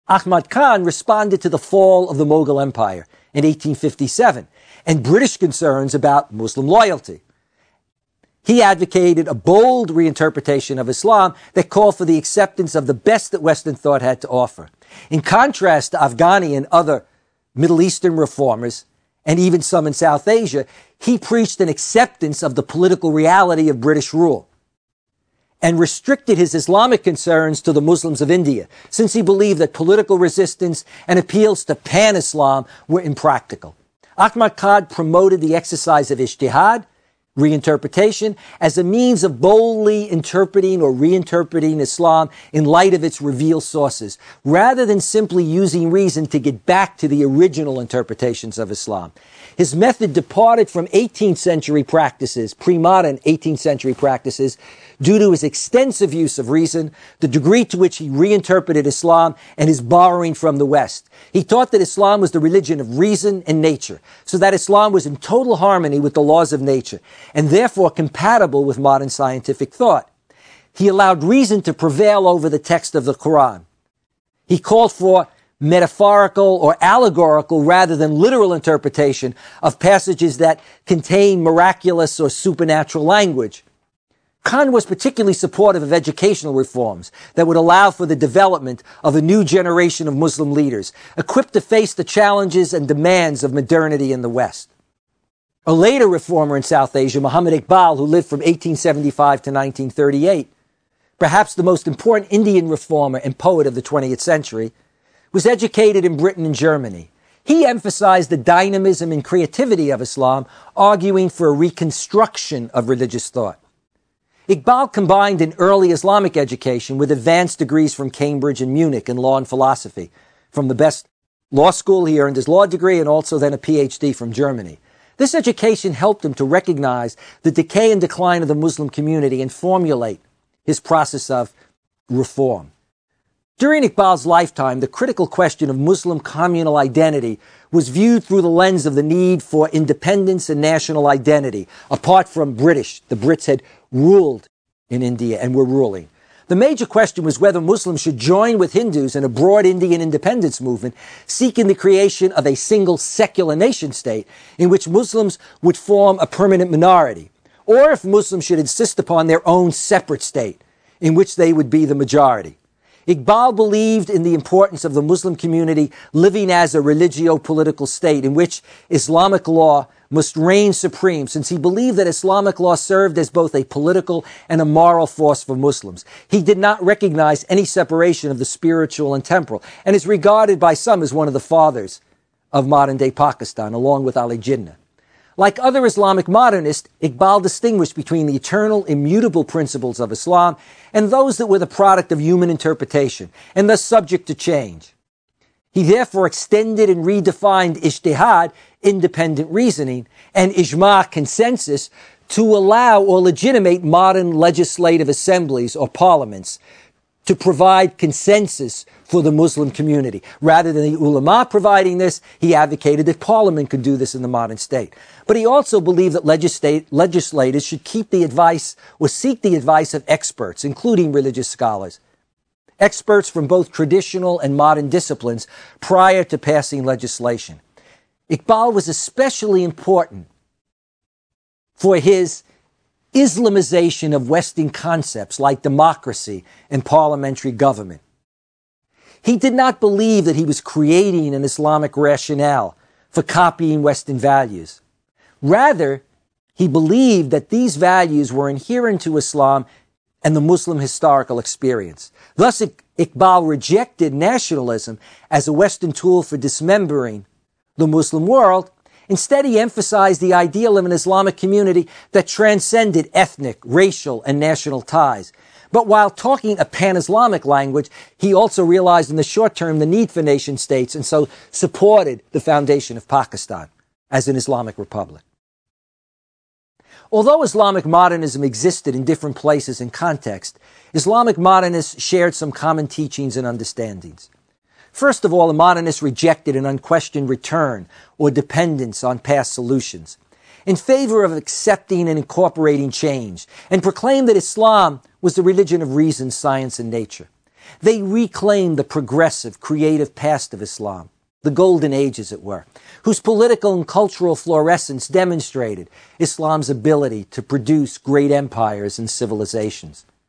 Ahmad Khan responded to the fall of the Mughal Empire in 1857 and British concerns about Muslim loyalty. He advocated a bold reinterpretation of Islam that called for the acceptance of the best that Western thought had to offer. In contrast to Afghani and other Middle Eastern reformers, and even some in South Asia, he preached an acceptance of the political reality of British rule and restricted his Islamic concerns to the Muslims of India, since he believed that political resistance and appeals to pan-Islam were impractical. Ahmad Khan promoted the exercise of ijtihad, reinterpretation, as a means of boldly interpreting or reinterpreting Islam in light of its revealed sources, rather than simply using reason to get back to the original interpretations of Islam. His method departed from 18th century practices, pre-modern 18th century practices, due to his extensive use of reason, the degree to which he reinterpreted Islam, and his borrowing from the West. He taught that Islam was the religion of reason and nature, so that Islam was in total harmony with the laws of nature, and therefore compatible with modern scientific thought. He allowed reason to prevail over the text of the Quran. He called for metaphorical or allegorical rather than literal interpretation of passages that contain miraculous or supernatural language. Khan was particularly supportive of educational reforms that would allow for the development of a new generation of Muslim leaders, equipped to face the challenges and demands of modernity in the West. A later reformer in South Asia, Muhammad Iqbal, who lived from 1875 to 1938, perhaps the most important Indian reformer and poet of the 20th century, was educated in Britain and Germany. He emphasized the dynamism and creativity of Islam, arguing for a reconstruction of religious thought. Iqbal combined an early Islamic education with advanced degrees from Cambridge and Munich in law and philosophy. From the best law school, he earned his law degree and also then a PhD from Germany. This education helped him to recognize the decay and decline of the Muslim community and formulate his process of reform. During Iqbal's lifetime, the critical question of Muslim communal identity was viewed through the lens of the need for independence and national identity, apart from British. The Brits had ruled in India and were ruling. The major question was whether Muslims should join with Hindus in a broad Indian independence movement seeking the creation of a single secular nation state in which Muslims would form a permanent minority, or if Muslims should insist upon their own separate state in which they would be the majority. Iqbal believed in the importance of the Muslim community living as a religio-political state in which Islamic law must reign supreme, since he believed that Islamic law served as both a political and a moral force for Muslims. He did not recognize any separation of the spiritual and temporal, and is regarded by some as one of the fathers of modern-day Pakistan, along with Ali Jinnah. Like other Islamic modernists, Iqbal distinguished between the eternal, immutable principles of Islam and those that were the product of human interpretation, and thus subject to change. He therefore extended and redefined ijtihad, independent reasoning, and ijma', consensus, to allow or legitimate modern legislative assemblies or parliaments to provide consensus for the Muslim community. Rather than the ulama providing this, he advocated that parliament could do this in the modern state. But he also believed that legislators should keep the advice or seek the advice of experts, including religious scholars, experts from both traditional and modern disciplines, prior to passing legislation. Iqbal was especially important for his Islamization of Western concepts like democracy and parliamentary government. He did not believe that he was creating an Islamic rationale for copying Western values. Rather, he believed that these values were inherent to Islam and the Muslim historical experience. Thus, Iqbal rejected nationalism as a Western tool for dismembering the Muslim world. Instead, he emphasized the ideal of an Islamic community that transcended ethnic, racial, and national ties. But while talking a pan-Islamic language, he also realized in the short term the need for nation states, and so supported the foundation of Pakistan as an Islamic republic. Although Islamic modernism existed in different places and contexts, Islamic modernists shared some common teachings and understandings. First of all, the modernists rejected an unquestioned return or dependence on past solutions in favor of accepting and incorporating change, and proclaimed that Islam was the religion of reason, science, and nature. They reclaimed the progressive, creative past of Islam, the golden age, as it were, whose political and cultural fluorescence demonstrated Islam's ability to produce great empires and civilizations.